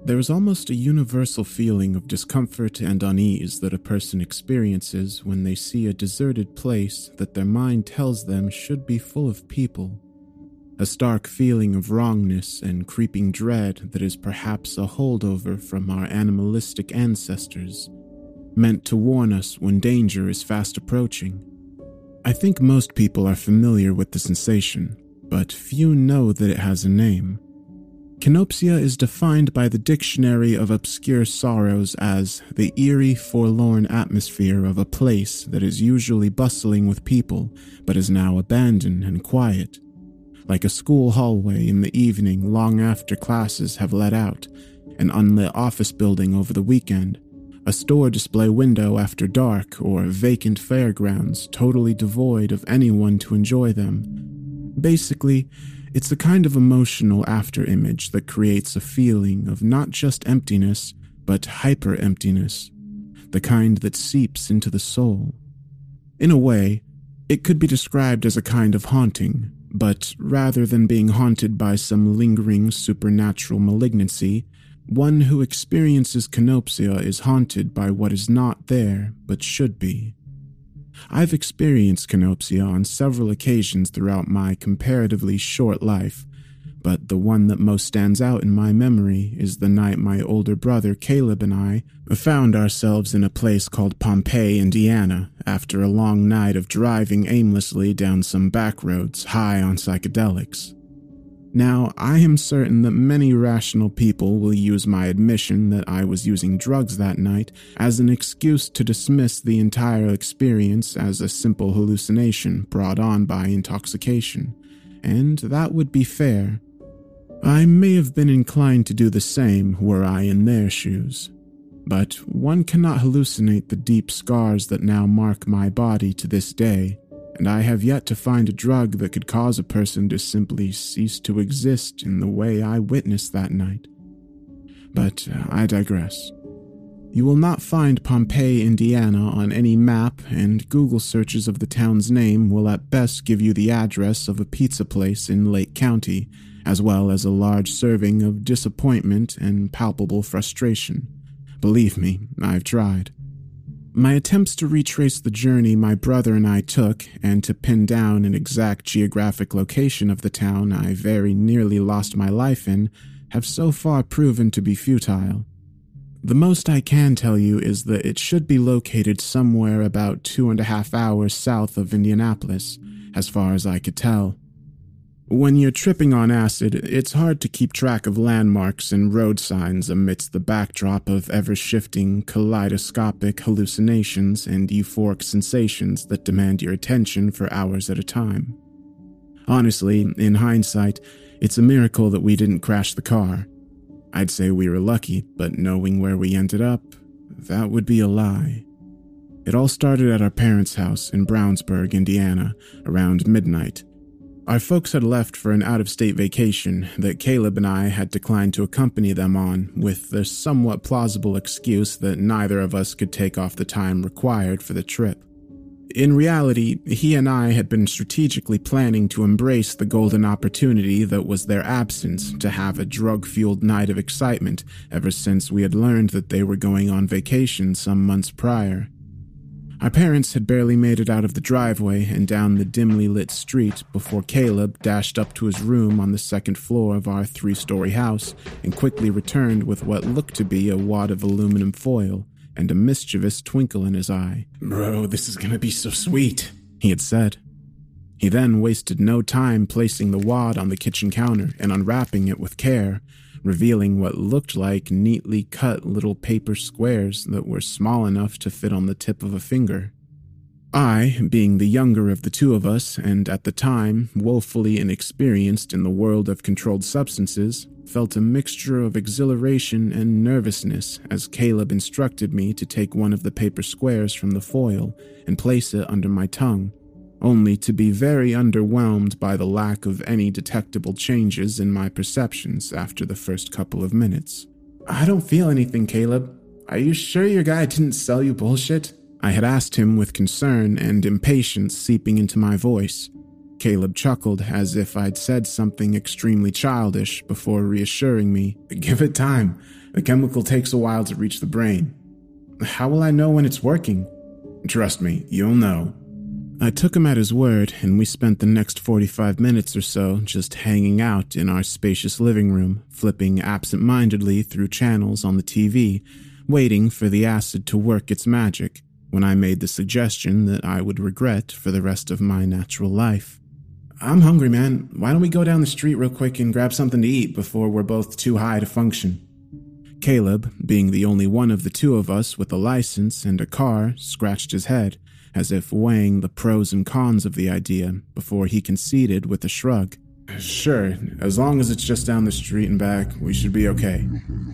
There is almost a universal feeling of discomfort and unease that a person experiences when they see a deserted place that their mind tells them should be full of people. A stark feeling of wrongness and creeping dread that is perhaps a holdover from our animalistic ancestors, meant to warn us when danger is fast approaching. I think most people are familiar with the sensation, but few know that it has a name. Kenopsia is defined by the Dictionary of Obscure Sorrows as the eerie, forlorn atmosphere of a place that is usually bustling with people, but is now abandoned and quiet. Like a school hallway in the evening long after classes have let out, an unlit office building over the weekend, a store display window after dark, or vacant fairgrounds totally devoid of anyone to enjoy them. Basically, it's a kind of emotional afterimage that creates a feeling of not just emptiness, but hyper-emptiness, the kind that seeps into the soul. In a way, it could be described as a kind of haunting, but rather than being haunted by some lingering supernatural malignancy, one who experiences kenopsia is haunted by what is not there but should be. I've experienced kenopsia on several occasions throughout my comparatively short life, but the one that most stands out in my memory is the night my older brother Caleb and I found ourselves in a place called Pompeii, Indiana, after a long night of driving aimlessly down some back roads high on psychedelics. Now, I am certain that many rational people will use my admission that I was using drugs that night as an excuse to dismiss the entire experience as a simple hallucination brought on by intoxication, and that would be fair. I may have been inclined to do the same were I in their shoes, but one cannot hallucinate the deep scars that now mark my body to this day, and I have yet to find a drug that could cause a person to simply cease to exist in the way I witnessed that night. But I digress. You will not find Pompeii, Indiana on any map, and Google searches of the town's name will at best give you the address of a pizza place in Lake County, as well as a large serving of disappointment and palpable frustration. Believe me, I've tried. My attempts to retrace the journey my brother and I took, and to pin down an exact geographic location of the town I very nearly lost my life in, have so far proven to be futile. The most I can tell you is that it should be located somewhere about 2.5 hours south of Indianapolis, as far as I could tell. When you're tripping on acid, it's hard to keep track of landmarks and road signs amidst the backdrop of ever-shifting, kaleidoscopic hallucinations and euphoric sensations that demand your attention for hours at a time. Honestly, in hindsight, it's a miracle that we didn't crash the car. I'd say we were lucky, but knowing where we ended up, that would be a lie. It all started at our parents' house in Brownsburg, Indiana, around midnight. Our folks had left for an out-of-state vacation that Caleb and I had declined to accompany them on, with the somewhat plausible excuse that neither of us could take off the time required for the trip. In reality, he and I had been strategically planning to embrace the golden opportunity that was their absence to have a drug-fueled night of excitement ever since we had learned that they were going on vacation some months prior. Our parents had barely made it out of the driveway and down the dimly lit street before Caleb dashed up to his room on the second floor of our 3-story house and quickly returned with what looked to be a wad of aluminum foil and a mischievous twinkle in his eye. "Bro, this is gonna be so sweet," he had said. He then wasted no time placing the wad on the kitchen counter and unwrapping it with care, revealing what looked like neatly cut little paper squares that were small enough to fit on the tip of a finger. I, being the younger of the two of us, and at the time woefully inexperienced in the world of controlled substances, felt a mixture of exhilaration and nervousness as Caleb instructed me to take one of the paper squares from the foil and place it under my tongue, only to be very underwhelmed by the lack of any detectable changes in my perceptions after the first couple of minutes. "I don't feel anything, Caleb. Are you sure your guy didn't sell you bullshit?" I had asked him with concern and impatience seeping into my voice. Caleb chuckled as if I'd said something extremely childish before reassuring me, "Give it time. The chemical takes a while to reach the brain." "How will I know when it's working?" "Trust me, you'll know." I took him at his word, and we spent the next 45 minutes or so just hanging out in our spacious living room, flipping absent-mindedly through channels on the TV, waiting for the acid to work its magic, when I made the suggestion that I would regret for the rest of my natural life. "I'm hungry, man. Why don't we go down the street real quick and grab something to eat before we're both too high to function?" Caleb, being the only one of the two of us with a license and a car, scratched his head, as if weighing the pros and cons of the idea, before he conceded with a shrug. "Sure, as long as it's just down the street and back, we should be okay."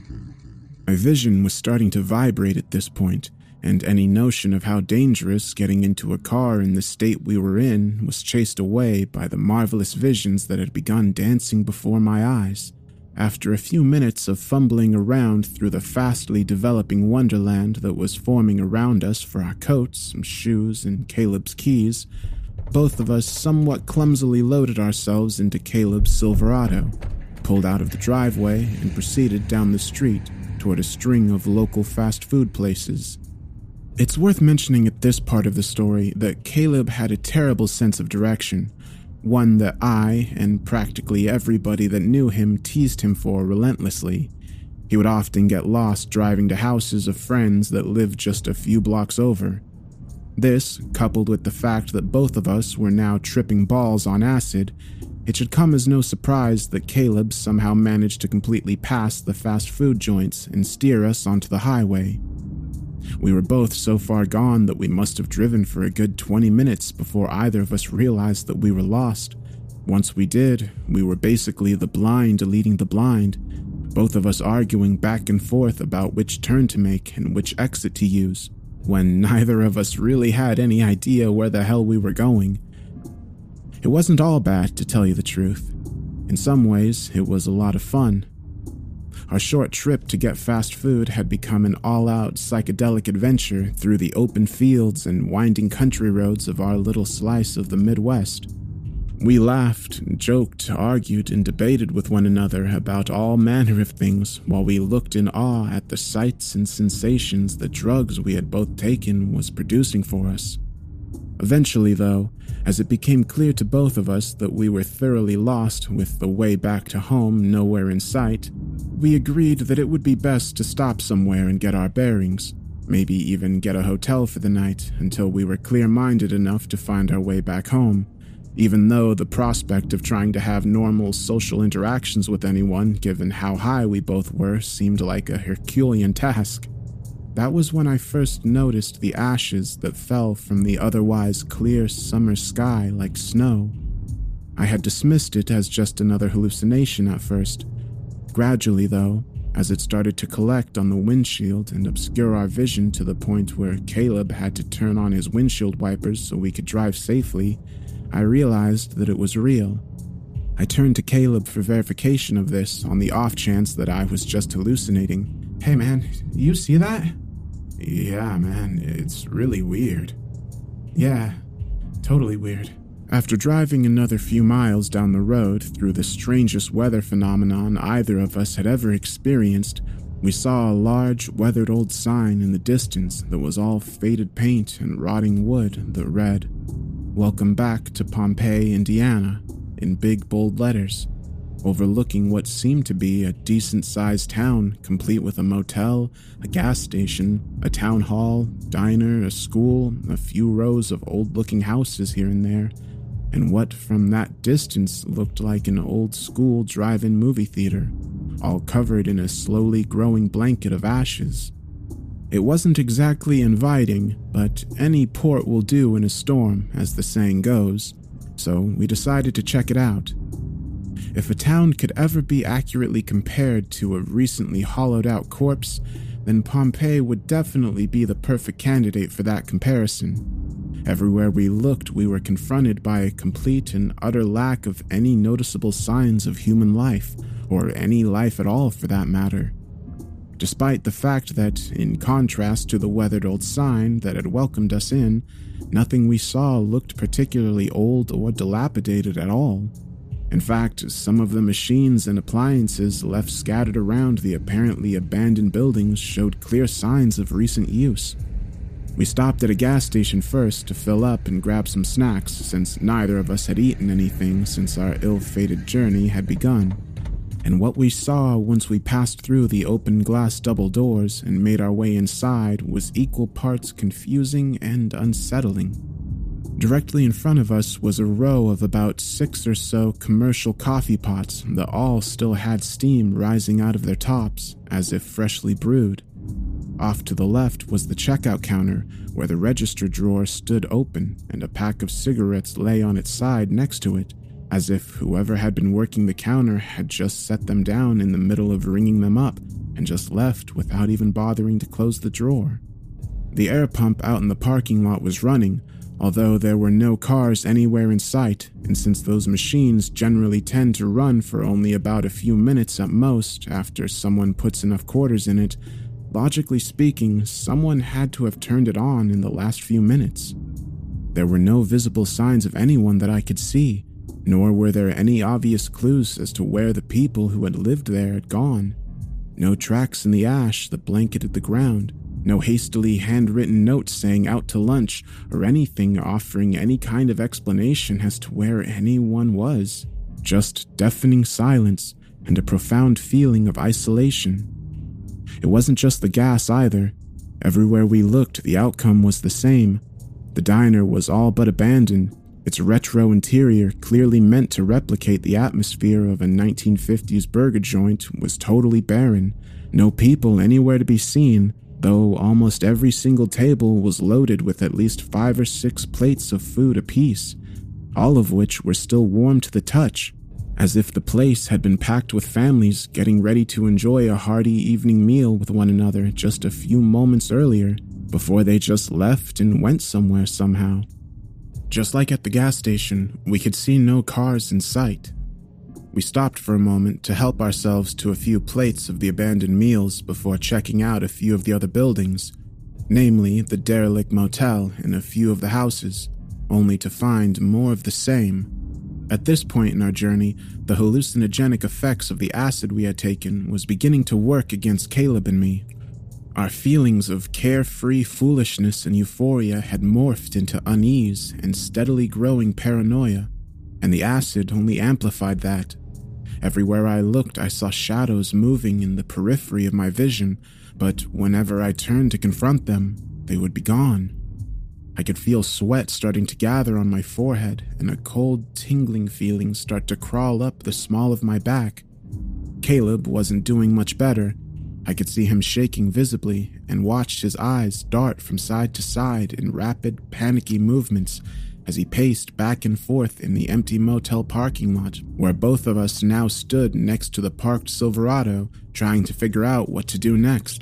My vision was starting to vibrate at this point, and any notion of how dangerous getting into a car in the state we were in was chased away by the marvelous visions that had begun dancing before my eyes. After a few minutes of fumbling around through the fastly developing wonderland that was forming around us for our coats, shoes, and Caleb's keys, both of us somewhat clumsily loaded ourselves into Caleb's Silverado, pulled out of the driveway, and proceeded down the street toward a string of local fast food places. It's worth mentioning at this part of the story that Caleb had a terrible sense of direction, one that I, and practically everybody that knew him, teased him for relentlessly. He would often get lost driving to houses of friends that lived just a few blocks over. This, coupled with the fact that both of us were now tripping balls on acid, it should come as no surprise that Caleb somehow managed to completely pass the fast food joints and steer us onto the highway. We were both so far gone that we must have driven for a good 20 minutes before either of us realized that we were lost. Once we did, we were basically the blind leading the blind, both of us arguing back and forth about which turn to make and which exit to use, when neither of us really had any idea where the hell we were going. It wasn't all bad, to tell you the truth. In some ways, it was a lot of fun. Our short trip to get fast food had become an all-out psychedelic adventure through the open fields and winding country roads of our little slice of the Midwest. We laughed, joked, argued, and debated with one another about all manner of things while we looked in awe at the sights and sensations the drugs we had both taken was producing for us. Eventually, though, as it became clear to both of us that we were thoroughly lost with the way back to home nowhere in sight, we agreed that it would be best to stop somewhere and get our bearings, maybe even get a hotel for the night until we were clear-minded enough to find our way back home, even though the prospect of trying to have normal social interactions with anyone, given how high we both were, seemed like a Herculean task. That was when I first noticed the ashes that fell from the otherwise clear summer sky like snow. I had dismissed it as just another hallucination at first. Gradually, though, as it started to collect on the windshield and obscure our vision to the point where Caleb had to turn on his windshield wipers so we could drive safely, I realized that it was real. I turned to Caleb for verification of this on the off chance that I was just hallucinating. "Hey man, you see that?" "Yeah, man, it's really weird." "Yeah, totally weird." After driving another few miles down the road through the strangest weather phenomenon either of us had ever experienced, we saw a large, weathered old sign in the distance that was all faded paint and rotting wood that read, "Welcome back to Pompeii, Indiana," in big bold letters, overlooking what seemed to be a decent-sized town, complete with a motel, a gas station, a town hall, diner, a school, a few rows of old-looking houses here and there, and what from that distance looked like an old-school drive-in movie theater, all covered in a slowly growing blanket of ashes. It wasn't exactly inviting, but any port will do in a storm, as the saying goes, so we decided to check it out. If a town could ever be accurately compared to a recently hollowed-out corpse, then Pompeii would definitely be the perfect candidate for that comparison. Everywhere we looked, we were confronted by a complete and utter lack of any noticeable signs of human life, or any life at all for that matter. despite the fact that, in contrast to the weathered old sign that had welcomed us in, nothing we saw looked particularly old or dilapidated at all. In fact, some of the machines and appliances left scattered around the apparently abandoned buildings showed clear signs of recent use. We stopped at a gas station first to fill up and grab some snacks, since neither of us had eaten anything since our ill-fated journey had begun. And what we saw once we passed through the open glass double doors and made our way inside was equal parts confusing and unsettling. Directly in front of us was a row of about 6 or so commercial coffee pots that all still had steam rising out of their tops, as if freshly brewed. Off to the left was the checkout counter, where the register drawer stood open and a pack of cigarettes lay on its side next to it, as if whoever had been working the counter had just set them down in the middle of ringing them up and just left without even bothering to close the drawer. The air pump out in the parking lot was running, although there were no cars anywhere in sight, and since those machines generally tend to run for only about a few minutes at most after someone puts enough quarters in it, logically speaking, someone had to have turned it on in the last few minutes. There were no visible signs of anyone that I could see, nor were there any obvious clues as to where the people who had lived there had gone. No tracks in the ash that blanketed the ground, no hastily handwritten notes saying out to lunch, or anything offering any kind of explanation as to where anyone was. Just deafening silence and a profound feeling of isolation. It wasn't just the gas either. Everywhere we looked, the outcome was the same. The diner was all but abandoned, its retro interior, clearly meant to replicate the atmosphere of a 1950s burger joint, was totally barren. No people anywhere to be seen, though almost every single table was loaded with at least 5 or 6 plates of food apiece, all of which were still warm to the touch, as if the place had been packed with families getting ready to enjoy a hearty evening meal with one another just a few moments earlier, before they just left and went somewhere somehow. Just like at the gas station, we could see no cars in sight. We stopped for a moment to help ourselves to a few plates of the abandoned meals before checking out a few of the other buildings, namely the derelict motel and a few of the houses, only to find more of the same. At this point in our journey, the hallucinogenic effects of the acid we had taken was beginning to work against Caleb and me. Our feelings of carefree foolishness and euphoria had morphed into unease and steadily growing paranoia, and the acid only amplified that. Everywhere I looked, I saw shadows moving in the periphery of my vision, but whenever I turned to confront them, they would be gone. I could feel sweat starting to gather on my forehead and a cold, tingling feeling start to crawl up the small of my back. Caleb wasn't doing much better. I could see him shaking visibly and watched his eyes dart from side to side in rapid, panicky movements as he paced back and forth in the empty motel parking lot, where both of us now stood next to the parked Silverado, trying to figure out what to do next.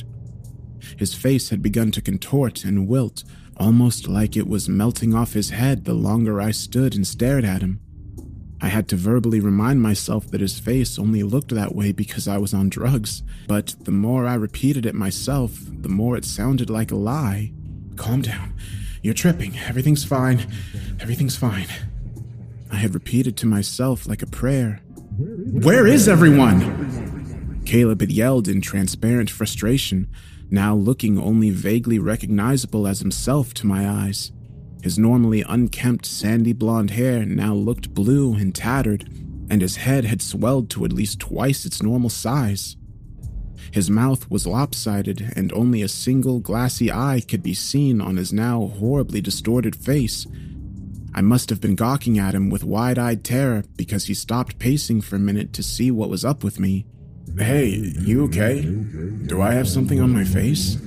His face had begun to contort and wilt, almost like it was melting off his head the longer I stood and stared at him. I had to verbally remind myself that his face only looked that way because I was on drugs, but the more I repeated it myself, the more it sounded like a lie. "Calm down. You're tripping. Everything's fine. Everything's fine." I had repeated to myself like a prayer. "Where is everyone?" Caleb had yelled in transparent frustration, now looking only vaguely recognizable as himself to my eyes. His normally unkempt sandy blonde hair now looked blue and tattered, and his head had swelled to at least twice its normal size. His mouth was lopsided, and only a single glassy eye could be seen on his now horribly distorted face. I must have been gawking at him with wide-eyed terror because he stopped pacing for a minute to see what was up with me. "Hey, you okay? Do I have something on my face?"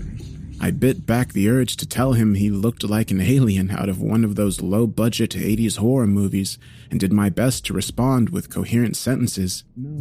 I bit back the urge to tell him he looked like an alien out of one of those low-budget 80s horror movies and did my best to respond with coherent sentences.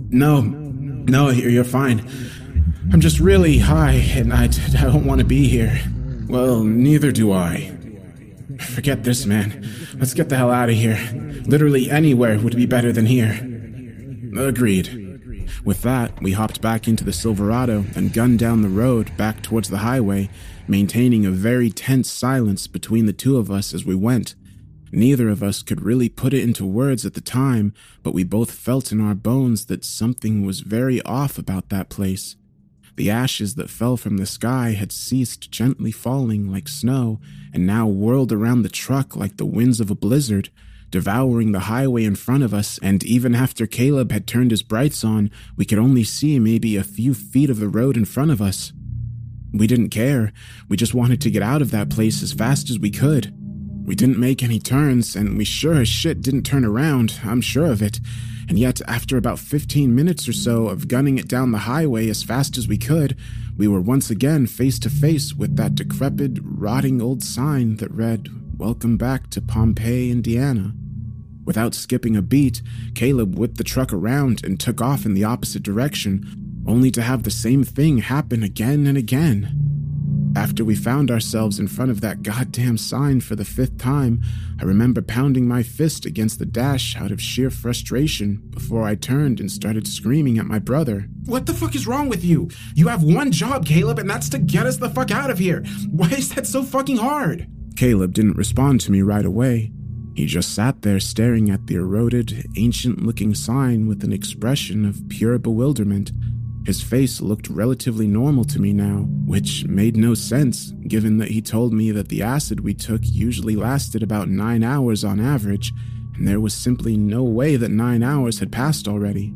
No, you're fine. I'm just really high and I don't want to be here." "Well, neither do I." "Forget this, man. Let's get the hell out of here. Literally anywhere would be better than here." "Agreed." With that, we hopped back into the Silverado and gunned down the road back towards the highway, maintaining a very tense silence between the two of us as we went. Neither of us could really put it into words at the time, but we both felt in our bones that something was very off about that place. The ashes that fell from the sky had ceased gently falling like snow and now whirled around the truck like the winds of a blizzard, devouring the highway in front of us, and even after Caleb had turned his brights on, we could only see maybe a few feet of the road in front of us. We didn't care. We just wanted to get out of that place as fast as we could. We didn't make any turns, and we sure as shit didn't turn around, I'm sure of it. And yet, after about 15 minutes or so of gunning it down the highway as fast as we could, we were once again face to face with that decrepit, rotting old sign that read, "Welcome back to Pompeii, Indiana." Without skipping a beat, Caleb whipped the truck around and took off in the opposite direction, only to have the same thing happen again and again. After we found ourselves in front of that goddamn sign for the 5th time, I remember pounding my fist against the dash out of sheer frustration before I turned and started screaming at my brother. "What the fuck is wrong with you? You have one job, Caleb, and that's to get us the fuck out of here. Why is that so fucking hard?" Caleb didn't respond to me right away. He just sat there staring at the eroded, ancient-looking sign with an expression of pure bewilderment. His face looked relatively normal to me now, which made no sense, given that he told me that the acid we took usually lasted about 9 hours on average, and there was simply no way that 9 hours had passed already.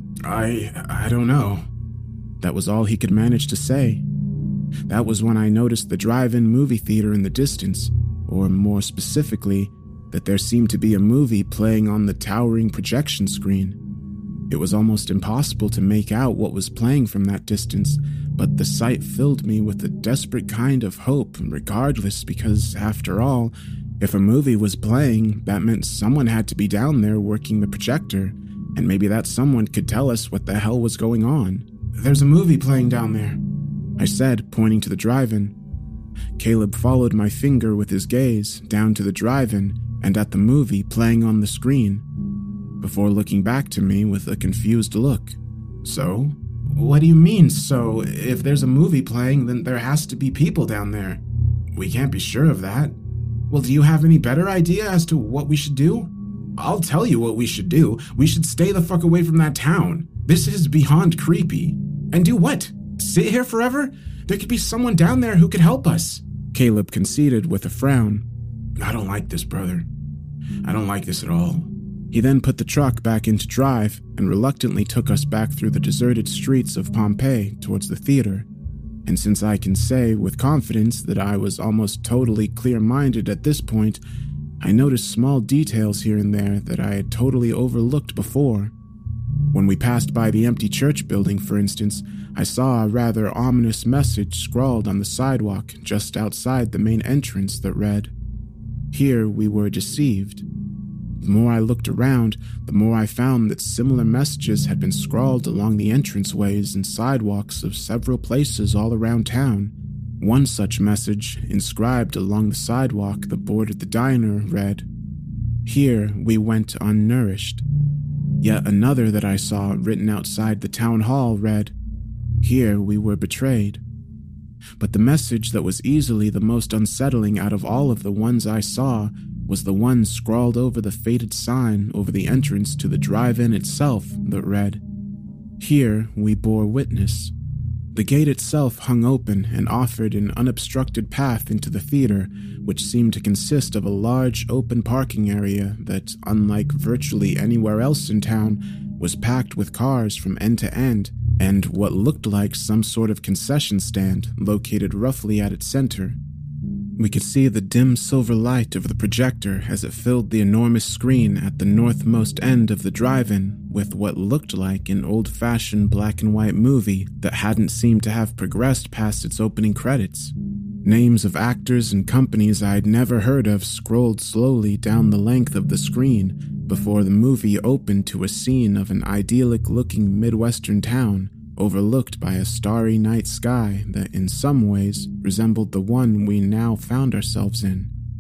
I don't know. That was all he could manage to say. That was when I noticed the drive-in movie theater in the distance, or more specifically, that there seemed to be a movie playing on the towering projection screen. It was almost impossible to make out what was playing from that distance, but the sight filled me with a desperate kind of hope regardless, because, after all, if a movie was playing, that meant someone had to be down there working the projector, and maybe that someone could tell us what the hell was going on. "There's a movie playing down there," I said, pointing to the drive-in. Caleb followed my finger with his gaze down to the drive-in and at the movie playing on the screen, before looking back to me with a confused look. "So? What do you mean, so? If there's a movie playing, then there has to be people down there. We can't be sure of that." "Well, do you have any better idea as to what we should do?" "I'll tell you what we should do. We should stay the fuck away from that town. This is beyond creepy." "And do what? Sit here forever? There could be someone down there who could help us." Caleb conceded with a frown. "I don't like this, brother. I don't like this at all." He then put the truck back into drive and reluctantly took us back through the deserted streets of Pompeii towards the theater. And since I can say with confidence that I was almost totally clear-minded at this point, I noticed small details here and there that I had totally overlooked before. When we passed by the empty church building, for instance, I saw a rather ominous message scrawled on the sidewalk just outside the main entrance that read, "Here we were deceived." The more I looked around, the more I found that similar messages had been scrawled along the entranceways and sidewalks of several places all around town. One such message, inscribed along the sidewalk that bordered the diner, read, "Here we went unnourished." Yet another that I saw written outside the town hall read, "Here we were betrayed." But the message that was easily the most unsettling out of all of the ones I saw was the one scrawled over the faded sign over the entrance to the drive-in itself that read, "Here we bore witness." The gate itself hung open and offered an unobstructed path into the theater, which seemed to consist of a large open parking area that, unlike virtually anywhere else in town, was packed with cars from end to end, and what looked like some sort of concession stand located roughly at its center. We could see the dim silver light of the projector as it filled the enormous screen at the northmost end of the drive-in with what looked like an old-fashioned black-and-white movie that hadn't seemed to have progressed past its opening credits. Names of actors and companies I'd never heard of scrolled slowly down the length of the screen before the movie opened to a scene of an idyllic-looking Midwestern town overlooked by a starry night sky that in some ways resembled the one we now found ourselves in.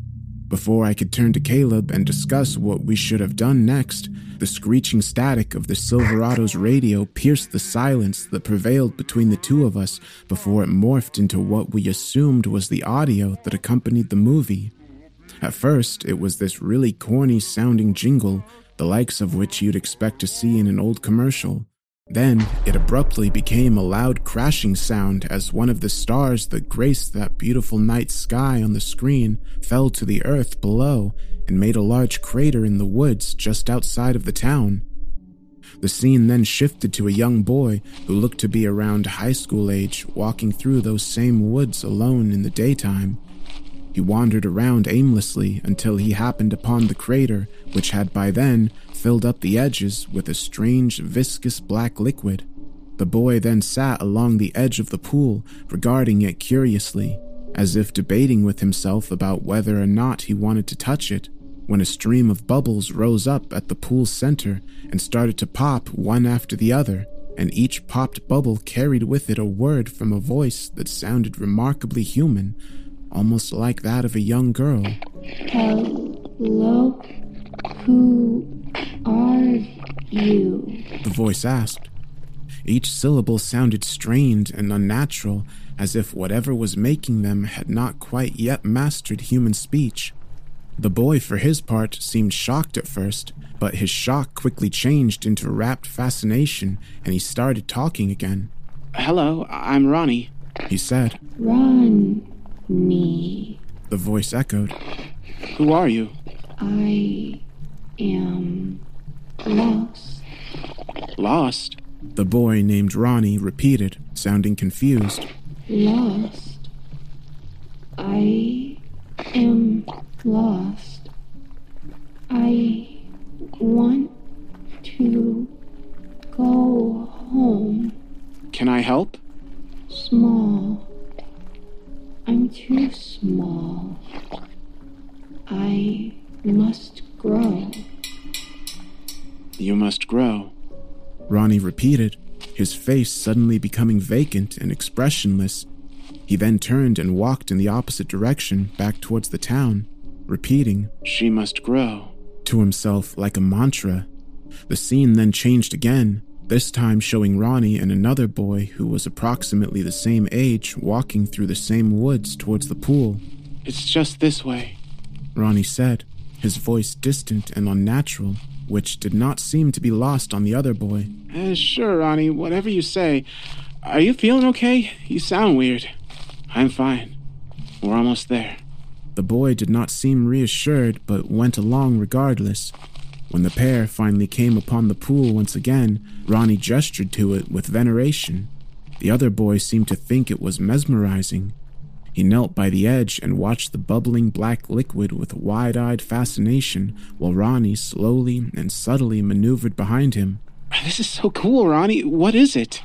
Before I could turn to Caleb and discuss what we should have done next, the screeching static of the Silverado's radio pierced the silence that prevailed between the two of us before it morphed into what we assumed was the audio that accompanied the movie. At first, it was this really corny-sounding jingle, the likes of which you'd expect to see in an old commercial. Then, it abruptly became a loud crashing sound as one of the stars that graced that beautiful night sky on the screen fell to the earth below and made a large crater in the woods just outside of the town. The scene then shifted to a young boy who looked to be around high school age walking through those same woods alone in the daytime. He wandered around aimlessly until he happened upon the crater, which had by then filled up the edges with a strange, viscous black liquid. The boy then sat along the edge of the pool, regarding it curiously, as if debating with himself about whether or not he wanted to touch it, when a stream of bubbles rose up at the pool's center and started to pop one after the other, and each popped bubble carried with it a word from a voice that sounded remarkably human, almost like that of a young girl. Hello? Who are you? The voice asked. Each syllable sounded strained and unnatural, as if whatever was making them had not quite yet mastered human speech. The boy, for his part, seemed shocked at first, but his shock quickly changed into rapt fascination, and he started talking again. "Hello, I'm Ronnie," he said. Ronnie. The voice echoed. "Who are you?" I am lost. "Lost?" The boy named Ronnie repeated, sounding confused. Lost. I am lost. I want to go home. "Can I help?" Small. I'm too small. I must grow. "You must grow." Ronnie repeated, his face suddenly becoming vacant and expressionless. He then turned and walked in the opposite direction back towards the town, repeating, "She must grow," to himself like a mantra. The scene then changed again, this time showing Ronnie and another boy who was approximately the same age walking through the same woods towards the pool. "It's just this way," Ronnie said, his voice distant and unnatural, which did not seem to be lost on the other boy. Sure, Ronnie, whatever you say. Are you feeling okay? You sound weird." "I'm fine. We're almost there." The boy did not seem reassured, but went along regardless. When the pair finally came upon the pool once again, Ronnie gestured to it with veneration. The other boy seemed to think it was mesmerizing. He knelt by the edge and watched the bubbling black liquid with wide-eyed fascination, while Ronnie slowly and subtly maneuvered behind him. "This is so cool, Ronnie. What is it?"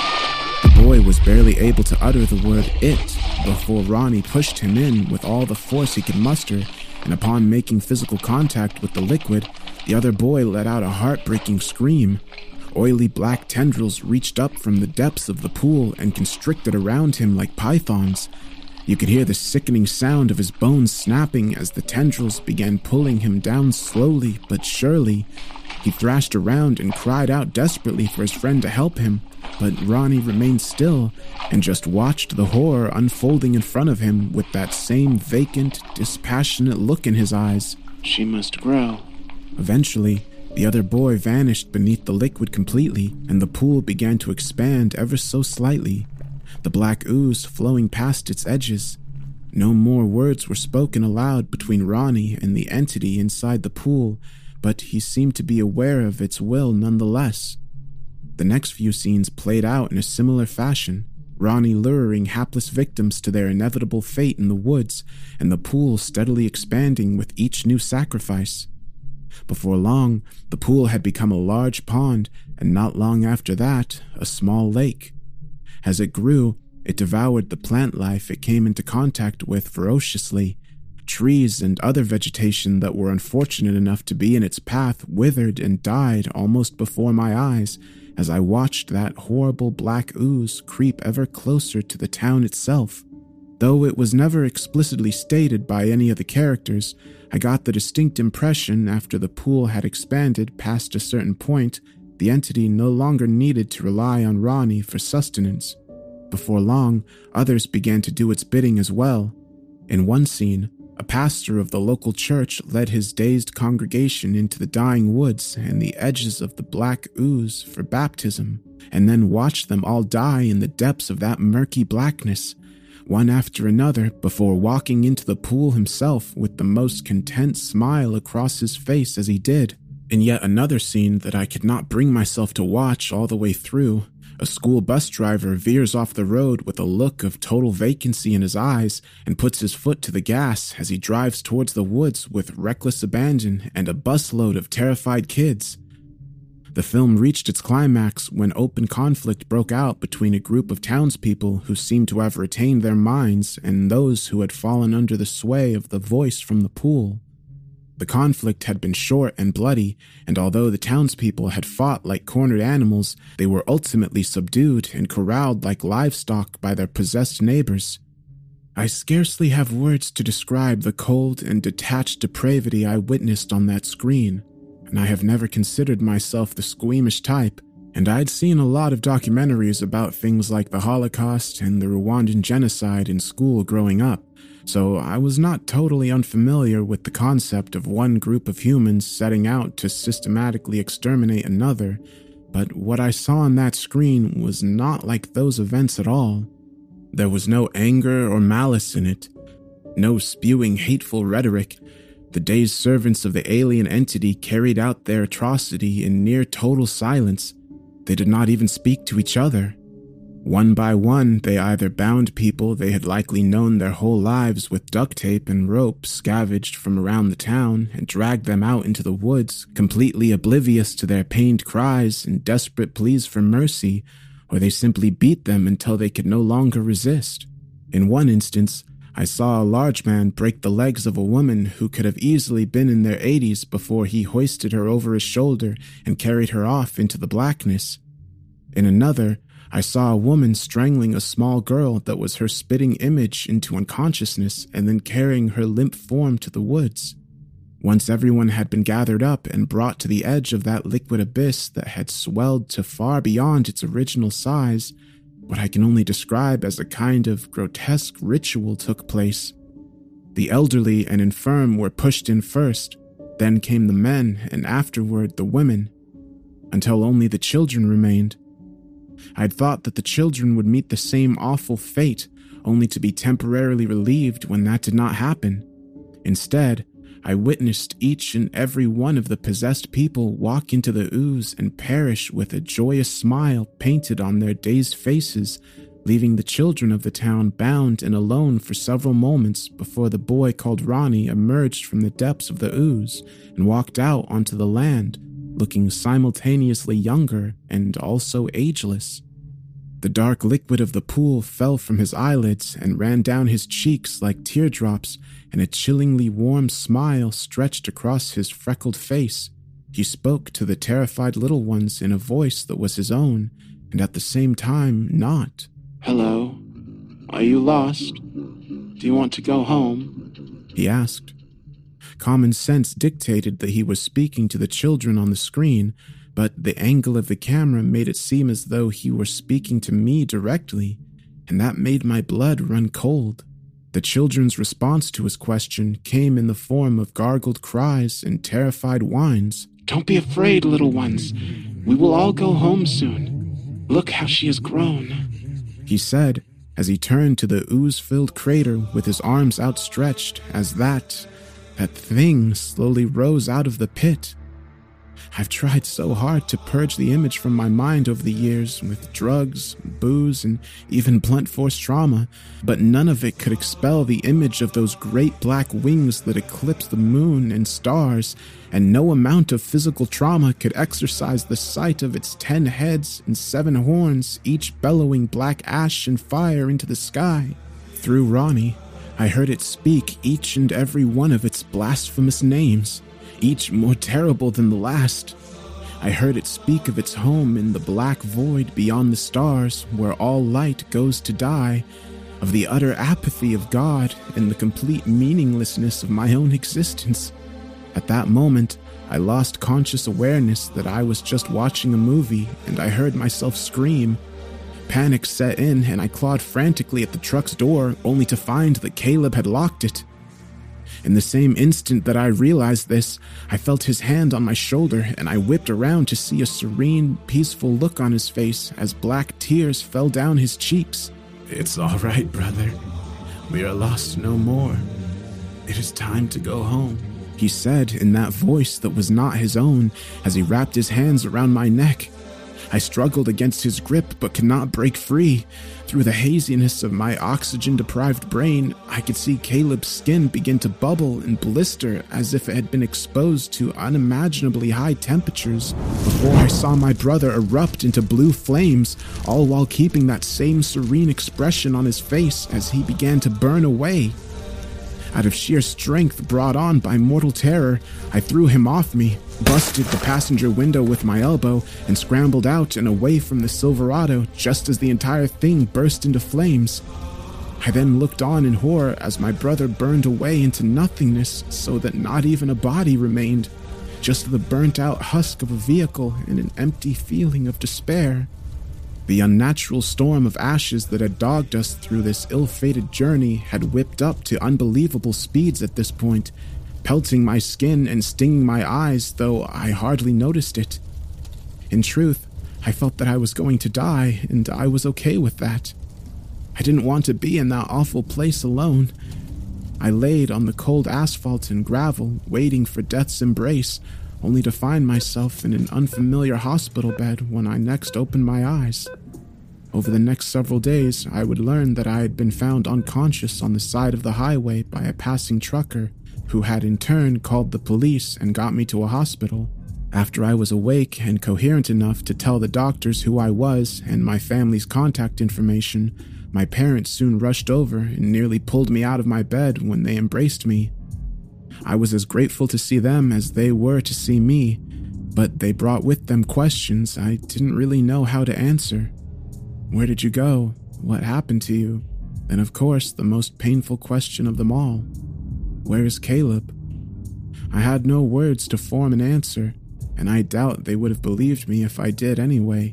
The boy was barely able to utter the word "it" before Ronnie pushed him in with all the force he could muster, and upon making physical contact with the liquid, the other boy let out a heartbreaking scream. Oily black tendrils reached up from the depths of the pool and constricted around him like pythons. You could hear the sickening sound of his bones snapping as the tendrils began pulling him down slowly but surely. He thrashed around and cried out desperately for his friend to help him, but Ronnie remained still and just watched the horror unfolding in front of him with that same vacant, dispassionate look in his eyes. "She must grow." Eventually, the other boy vanished beneath the liquid completely, and the pool began to expand ever so slightly, the black ooze flowing past its edges. No more words were spoken aloud between Ronnie and the entity inside the pool, but he seemed to be aware of its will nonetheless. The next few scenes played out in a similar fashion, Ronnie luring hapless victims to their inevitable fate in the woods, and the pool steadily expanding with each new sacrifice. Before long, the pool had become a large pond, and not long after that, a small lake. As it grew, it devoured the plant life it came into contact with ferociously. Trees and other vegetation that were unfortunate enough to be in its path withered and died almost before my eyes, as I watched that horrible black ooze creep ever closer to the town itself. Though it was never explicitly stated by any of the characters, I got the distinct impression after the pool had expanded past a certain point, the entity no longer needed to rely on Ronnie for sustenance. Before long, others began to do its bidding as well. In one scene, a pastor of the local church led his dazed congregation into the dying woods and the edges of the black ooze for baptism, and then watched them all die in the depths of that murky blackness, one after another, before walking into the pool himself with the most content smile across his face as he did. In yet another scene that I could not bring myself to watch all the way through, a school bus driver veers off the road with a look of total vacancy in his eyes and puts his foot to the gas as he drives towards the woods with reckless abandon and a busload of terrified kids. The film reached its climax when open conflict broke out between a group of townspeople who seemed to have retained their minds and those who had fallen under the sway of the voice from the pool. The conflict had been short and bloody, and although the townspeople had fought like cornered animals, they were ultimately subdued and corralled like livestock by their possessed neighbors. I scarcely have words to describe the cold and detached depravity I witnessed on that screen, and I have never considered myself the squeamish type, and I'd seen a lot of documentaries about things like the Holocaust and the Rwandan genocide in school growing up. So I was not totally unfamiliar with the concept of one group of humans setting out to systematically exterminate another, but what I saw on that screen was not like those events at all. There was no anger or malice in it, no spewing hateful rhetoric. The dazed servants of the alien entity carried out their atrocity in near total silence. They did not even speak to each other. One by one, they either bound people they had likely known their whole lives with duct tape and rope scavenged from around the town and dragged them out into the woods, completely oblivious to their pained cries and desperate pleas for mercy, or they simply beat them until they could no longer resist. In one instance, I saw a large man break the legs of a woman who could have easily been in their 80s before he hoisted her over his shoulder and carried her off into the blackness. In another, I saw a woman strangling a small girl that was her spitting image into unconsciousness and then carrying her limp form to the woods. Once everyone had been gathered up and brought to the edge of that liquid abyss that had swelled to far beyond its original size, what I can only describe as a kind of grotesque ritual took place. The elderly and infirm were pushed in first, then came the men, and afterward the women, until only the children remained. I'd thought that the children would meet the same awful fate, only to be temporarily relieved when that did not happen. Instead, I witnessed each and every one of the possessed people walk into the ooze and perish with a joyous smile painted on their dazed faces, leaving the children of the town bound and alone for several moments before the boy called Ronnie emerged from the depths of the ooze and walked out onto the land, looking simultaneously younger and also ageless. The dark liquid of the pool fell from his eyelids and ran down his cheeks like teardrops, and a chillingly warm smile stretched across his freckled face. He spoke to the terrified little ones in a voice that was his own, and at the same time not. "Hello? Are you lost? Do you want to go home?" he asked. Common sense dictated that he was speaking to the children on the screen, but the angle of the camera made it seem as though he were speaking to me directly, and that made my blood run cold. The children's response to his question came in the form of gargled cries and terrified whines. "Don't be afraid, little ones. We will all go home soon. Look how she has grown," he said as he turned to the ooze-filled crater with his arms outstretched as that thing slowly rose out of the pit. I've tried so hard to purge the image from my mind over the years with drugs, booze, and even blunt force trauma, but none of it could expel the image of those great black wings that eclipse the moon and stars, and no amount of physical trauma could exorcise the sight of its 10 heads and 7 horns, each bellowing black ash and fire into the sky. Through Ronnie, I heard it speak each and every one of its blasphemous names, each more terrible than the last. I heard it speak of its home in the black void beyond the stars, where all light goes to die, of the utter apathy of God and the complete meaninglessness of my own existence. At that moment, I lost conscious awareness that I was just watching a movie, and I heard myself scream. Panic set in, and I clawed frantically at the truck's door, only to find that Caleb had locked it. In the same instant that I realized this, I felt his hand on my shoulder, and I whipped around to see a serene, peaceful look on his face as black tears fell down his cheeks. "It's all right, brother. We are lost no more. It is time to go home," he said in that voice that was not his own as he wrapped his hands around my neck. I struggled against his grip but could not break free. Through the haziness of my oxygen-deprived brain, I could see Caleb's skin begin to bubble and blister as if it had been exposed to unimaginably high temperatures, before I saw my brother erupt into blue flames, all while keeping that same serene expression on his face as he began to burn away. Out of sheer strength brought on by mortal terror, I threw him off me, busted the passenger window with my elbow, and scrambled out and away from the Silverado just as the entire thing burst into flames. I then looked on in horror as my brother burned away into nothingness so that not even a body remained, just the burnt-out husk of a vehicle and an empty feeling of despair. The unnatural storm of ashes that had dogged us through this ill-fated journey had whipped up to unbelievable speeds at this point, pelting my skin and stinging my eyes, though I hardly noticed it. In truth, I felt that I was going to die, and I was okay with that. I didn't want to be in that awful place alone. I laid on the cold asphalt and gravel, waiting for death's embrace, only to find myself in an unfamiliar hospital bed when I next opened my eyes. Over the next several days, I would learn that I had been found unconscious on the side of the highway by a passing trucker, who had in turn called the police and got me to a hospital. After I was awake and coherent enough to tell the doctors who I was and my family's contact information, my parents soon rushed over and nearly pulled me out of my bed when they embraced me. I was as grateful to see them as they were to see me, but they brought with them questions I didn't really know how to answer. Where did you go? What happened to you? And of course, the most painful question of them all. Where is Caleb? I had no words to form an answer, and I doubt they would have believed me if I did anyway.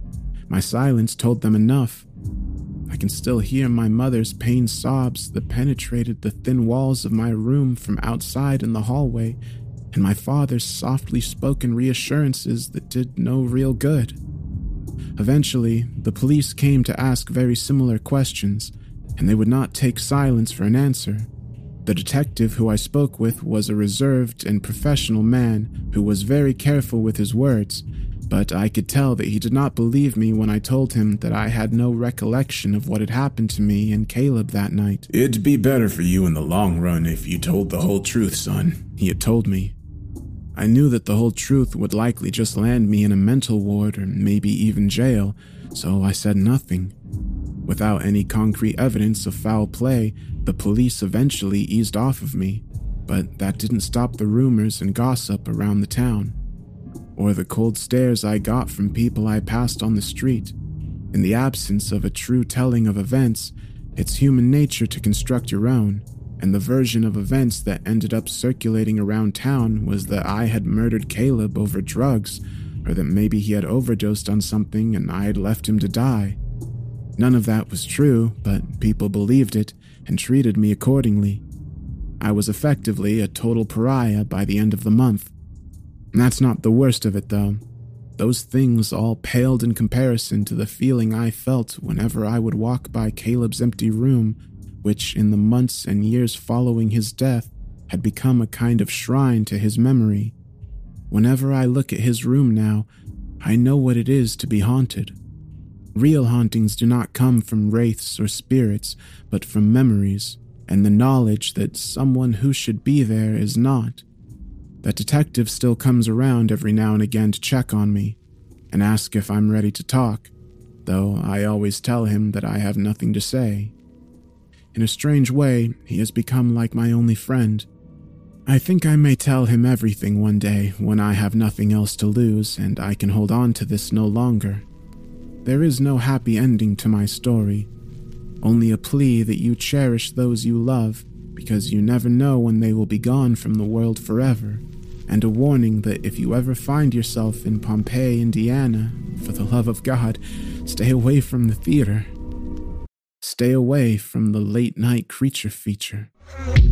My silence told them enough. I can still hear my mother's pained sobs that penetrated the thin walls of my room from outside in the hallway, and my father's softly spoken reassurances that did no real good. Eventually, the police came to ask very similar questions, and they would not take silence for an answer. The detective who I spoke with was a reserved and professional man who was very careful with his words, but I could tell that he did not believe me when I told him that I had no recollection of what had happened to me and Caleb that night. "It'd be better for you in the long run if you told the whole truth, son," he had told me. I knew that the whole truth would likely just land me in a mental ward or maybe even jail, so I said nothing. Without any concrete evidence of foul play, the police eventually eased off of me, but that didn't stop the rumors and gossip around the town, or the cold stares I got from people I passed on the street. In the absence of a true telling of events, it's human nature to construct your own, and the version of events that ended up circulating around town was that I had murdered Caleb over drugs, or that maybe he had overdosed on something and I had left him to die. None of that was true, but people believed it and treated me accordingly. I was effectively a total pariah by the end of the month. And that's not the worst of it, though. Those things all paled in comparison to the feeling I felt whenever I would walk by Caleb's empty room, which in the months and years following his death had become a kind of shrine to his memory. Whenever I look at his room now, I know what it is to be haunted. Real hauntings do not come from wraiths or spirits, but from memories, and the knowledge that someone who should be there is not. That detective still comes around every now and again to check on me, and ask if I'm ready to talk, though I always tell him that I have nothing to say. In a strange way, he has become like my only friend. I think I may tell him everything one day when I have nothing else to lose and I can hold on to this no longer. There is no happy ending to my story. only a plea that you cherish those you love, because you never know when they will be gone from the world forever, and a warning that if you ever find yourself in Pompeii, Indiana, for the love of God, stay away from the theater. Stay away from the late-night creature feature.